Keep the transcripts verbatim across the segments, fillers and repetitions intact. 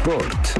Sport.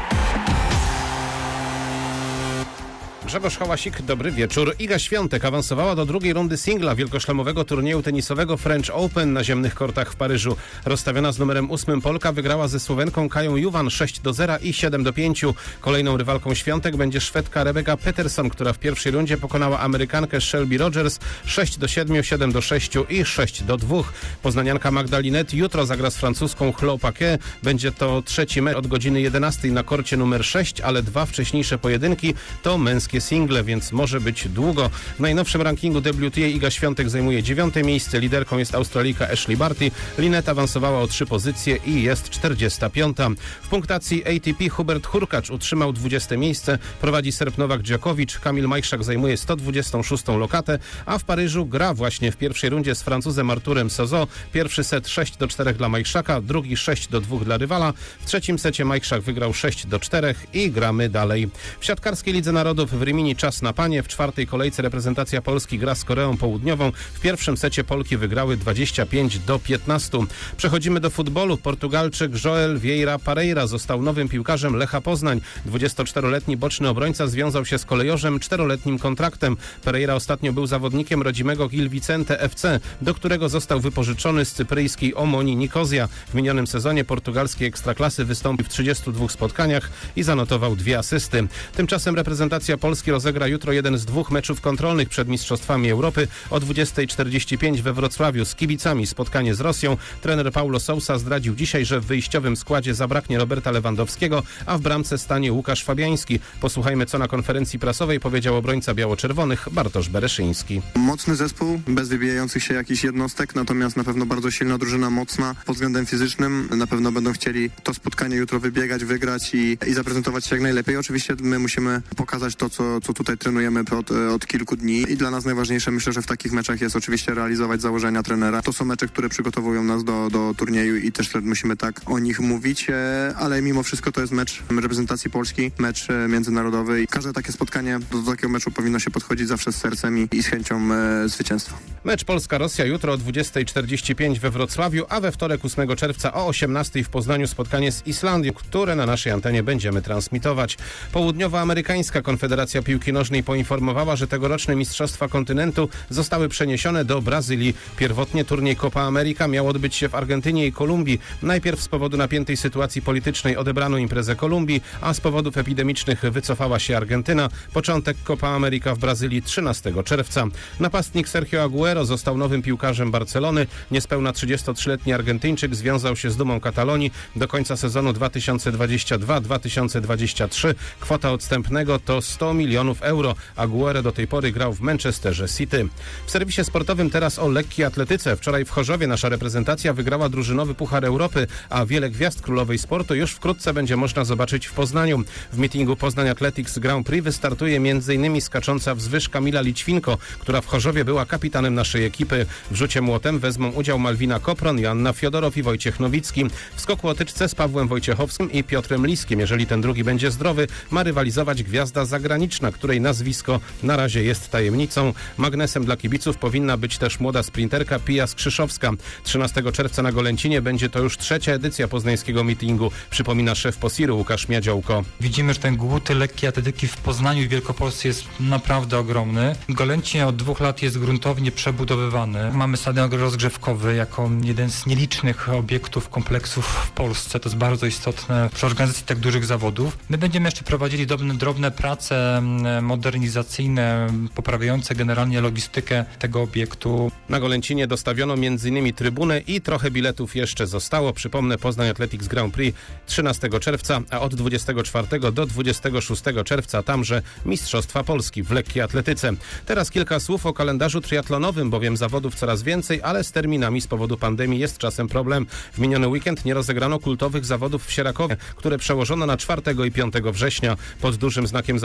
Grzegorz Hałasik, dobry wieczór. Iga Świątek awansowała do drugiej rundy singla wielkoszlemowego turnieju tenisowego French Open na ziemnych kortach w Paryżu. Rozstawiona z numerem ósmym Polka wygrała ze Słowenką Kają Juwan sześć do zera i siedem do pięciu. Kolejną rywalką Świątek będzie Szwedka Rebecca Peterson, która w pierwszej rundzie pokonała Amerykankę Shelby Rogers sześć do siedmiu, siedem do sześciu i sześć do dwóch. Poznanianka Magda Linette jutro zagra z francuską Chloe Paquet. Będzie to trzeci mecz od godziny jedenastej na korcie numer sześć, ale dwa wcześniejsze pojedynki to męskie single, więc może być długo. W najnowszym rankingu W T A Iga Świątek zajmuje dziewiąte miejsce. Liderką jest Australijka Ashley Barty. Linette awansowała o trzy pozycje i jest czterdziesta piąta. W punktacji A T P Hubert Hurkacz utrzymał dwudzieste miejsce. Prowadzi Serb Nowak Djokovic. Kamil Majszak zajmuje sto dwudziestą szóstą lokatę, a w Paryżu gra właśnie w pierwszej rundzie z Francuzem Arturem Sozo. Pierwszy set sześć do czterech dla Majszaka, drugi sześć do dwóch dla rywala. W trzecim secie Majszak wygrał sześć do czterech i gramy dalej. W siatkarskiej Lidze Narodów w Rimini czas na panie. W czwartej kolejce reprezentacja Polski gra z Koreą Południową. W pierwszym secie Polki wygrały dwadzieścia pięć do piętnastu. Przechodzimy do futbolu. Portugalczyk Joel Vieira Pereira został nowym piłkarzem Lecha Poznań. dwudziestoczteroletni boczny obrońca związał się z kolejorzem czteroletnim kontraktem. Pereira ostatnio był zawodnikiem rodzimego Gil Vicente F C, do którego został wypożyczony z cypryjskiej Omoni Nikozja. W minionym sezonie portugalskiej ekstraklasy wystąpił w trzydziestu dwóch spotkaniach i zanotował dwie asysty. Tymczasem reprezentacja Polski rozegra jutro jeden z dwóch meczów kontrolnych przed Mistrzostwami Europy. O dwudziestej czterdzieści pięć we Wrocławiu z kibicami spotkanie z Rosją. Trener Paulo Sousa zdradził dzisiaj, że w wyjściowym składzie zabraknie Roberta Lewandowskiego, a w bramce stanie Łukasz Fabiański. Posłuchajmy, co na konferencji prasowej powiedział obrońca biało-czerwonych Bartosz Bereszyński. Mocny zespół, bez wybijających się jakichś jednostek, natomiast na pewno bardzo silna drużyna, mocna pod względem fizycznym. Na pewno będą chcieli to spotkanie jutro wybiegać, wygrać i, i zaprezentować się jak najlepiej. Oczywiście my musimy pokazać to, co, co tutaj trenujemy od, od kilku dni i dla nas najważniejsze, myślę, że w takich meczach jest oczywiście realizować założenia trenera. To są mecze, które przygotowują nas do, do turnieju i też musimy tak o nich mówić, ale mimo wszystko to jest mecz reprezentacji Polski, mecz międzynarodowy i każde takie spotkanie, do takiego meczu powinno się podchodzić zawsze z sercem i, i z chęcią e, zwycięstwa. Mecz Polska-Rosja jutro o dwudziestej czterdzieści pięć we Wrocławiu, a we wtorek ósmego czerwca o osiemnastej w Poznaniu spotkanie z Islandią, które na naszej antenie będziemy transmitować. Południowoamerykańska Konfederacja Piłki Nożnej poinformowała, że tegoroczne Mistrzostwa Kontynentu zostały przeniesione do Brazylii. Pierwotnie turniej Copa America miał odbyć się w Argentynie i Kolumbii. Najpierw z powodu napiętej sytuacji politycznej odebrano imprezę Kolumbii, a z powodów epidemicznych wycofała się Argentyna. Początek Copa America w Brazylii trzynastego czerwca. Napastnik Sergio Aguero został nowym piłkarzem Barcelony. Niespełna trzydziestotrzyletni Argentyńczyk związał się z dumą Katalonii. Do końca sezonu dwa tysiące dwudziestego drugiego dwa tysiące dwudziestego trzeciego kwota odstępnego to sto milionów euro. Aguero do tej pory grał w Manchesterze City. W serwisie sportowym teraz o lekkiej atletyce. Wczoraj w Chorzowie nasza reprezentacja wygrała drużynowy Puchar Europy, a wiele gwiazd królowej sportu już wkrótce będzie można zobaczyć w Poznaniu. W meetingu Poznań Athletics Grand Prix wystartuje m.in. skacząca wzwyż Kamila Lićwinko, która w Chorzowie była kapitanem naszej ekipy. W rzucie młotem wezmą udział Malwina Kopron, Joanna Fiodorow i Wojciech Nowicki. W skoku o tyczce z Pawłem Wojciechowskim i Piotrem Liskim. Jeżeli ten drugi będzie zdrowy, ma rywalizować gwiazda zagraniczna, której nazwisko na razie jest tajemnicą. Magnesem dla kibiców powinna być też młoda sprinterka Pija Skrzyszowska. trzynastego czerwca na Golęcinie będzie to już trzecia edycja poznańskiego meetingu, przypomina szef Posiru Łukasz Miadziołko. Widzimy, że ten głód lekkiej atletyki w Poznaniu i Wielkopolsce jest naprawdę ogromny. Golęcin od dwóch lat jest gruntownie przebudowywany. Mamy stadion rozgrzewkowy jako jeden z nielicznych obiektów, kompleksów w Polsce. To jest bardzo istotne przy organizacji tak dużych zawodów. My będziemy jeszcze prowadzili drobne, drobne prace modernizacyjne, poprawiające generalnie logistykę tego obiektu. Na Golęcinie dostawiono m.in. trybunę i trochę biletów jeszcze zostało. Przypomnę, Poznań Athletics Grand Prix trzynastego czerwca, a od dwudziestego czwartego do dwudziestego szóstego czerwca tamże Mistrzostwa Polski w lekkiej atletyce. Teraz kilka słów o kalendarzu triatlonowym, bowiem zawodów coraz więcej, ale z terminami z powodu pandemii jest czasem problem. W miniony weekend nie rozegrano kultowych zawodów w Sierakowie, które przełożono na czwartego i piątego września. Pod dużym znakiem zapytania stoi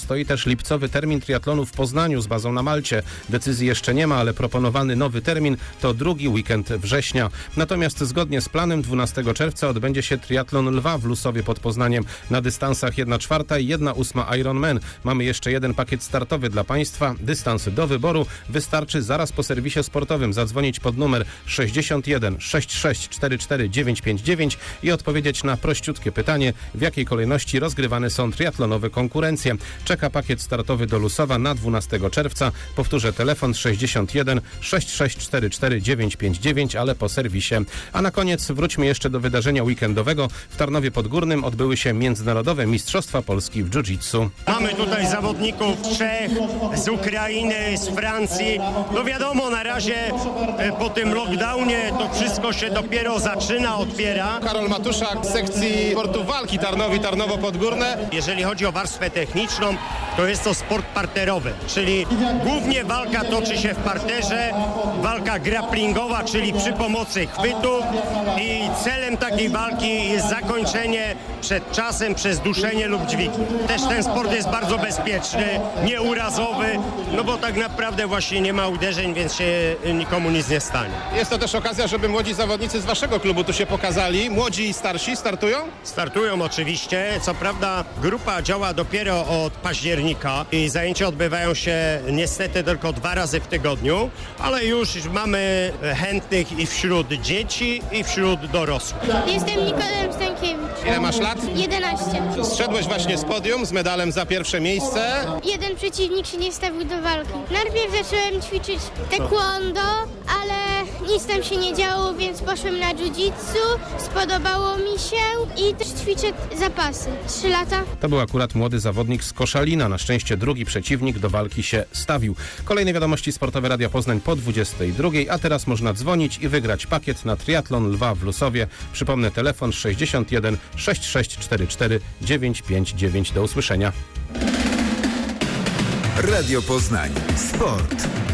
stoi też lipcowy termin triatlonu w Poznaniu z bazą na Malcie. Decyzji jeszcze nie ma, ale proponowany nowy termin to drugi weekend września. Natomiast zgodnie z planem dwunastego czerwca odbędzie się triatlon Lwa w Lusowie pod Poznaniem na dystansach jedna czwarta i jedna ósma Ironman. Mamy jeszcze jeden pakiet startowy dla Państwa. Dystans do wyboru. Wystarczy zaraz po serwisie sportowym zadzwonić pod numer sześćdziesiąt jeden sześćdziesiąt sześć czterdzieści cztery dziewięćset pięćdziesiąt dziewięć i odpowiedzieć na prościutkie pytanie, w jakiej kolejności rozgrywane są triatlonowe konkurencje. Czeka pakiet startowy do Lusowa na dwunastego czerwca. Powtórzę, telefon sześćdziesiąt jeden sześćdziesiąt sześć czterdzieści cztery dziewięćset pięćdziesiąt dziewięć, ale po serwisie. A na koniec wróćmy jeszcze do wydarzenia weekendowego. W Tarnowie Podgórnym odbyły się Międzynarodowe Mistrzostwa Polski w jiu-jitsu. Mamy tutaj zawodników z Czech, z Ukrainy, z Francji. No wiadomo, na razie po tym lockdownie to wszystko się dopiero zaczyna, otwiera. Karol Matuszak z sekcji sportu walki Tarnowi, Tarnowo Podgórne. Jeżeli chodzi o warstwę techniczną, to jest to sport parterowy, czyli głównie walka toczy się w parterze, walka grapplingowa, czyli przy pomocy chwytów i celem takiej walki jest zakończenie przed czasem przez duszenie lub dźwignię. Też ten sport jest bardzo bezpieczny, nieurazowy, no bo tak naprawdę właśnie nie ma uderzeń, więc się nikomu nic nie stanie. Jest to też okazja, żeby młodzi zawodnicy z waszego klubu tu się pokazali. Młodzi i starsi startują? Startują oczywiście. Co prawda grupa działa dopiero od października i zajęcia odbywają się niestety tylko dwa razy w tygodniu, ale już mamy chętnych i wśród dzieci, i wśród dorosłych. Jestem Nikodem Stankiewicz. Ile masz lat? jedenaście. Zszedłeś właśnie z podium z medalem za pierwsze miejsce. Jeden przeciwnik się nie stawił do walki. Najpierw zacząłem ćwiczyć taekwondo, ale nic tam się nie działo, więc poszłem na jiu-jitsu. Spodobało mi się i też ćwiczę zapasy. Trzy lata. To był akurat młody zawodnik z Koszalina. Na szczęście drugi przeciwnik do walki się stawił. Kolejne wiadomości sportowe Radia Poznań po dwudziestej drugiej, a teraz można dzwonić i wygrać pakiet na triatlon Lwa w Lusowie. Przypomnę, telefon sześćdziesiąt jeden sześćdziesiąt sześć czterdzieści cztery dziewięćset pięćdziesiąt dziewięć. Do usłyszenia. Radio Poznań. Sport.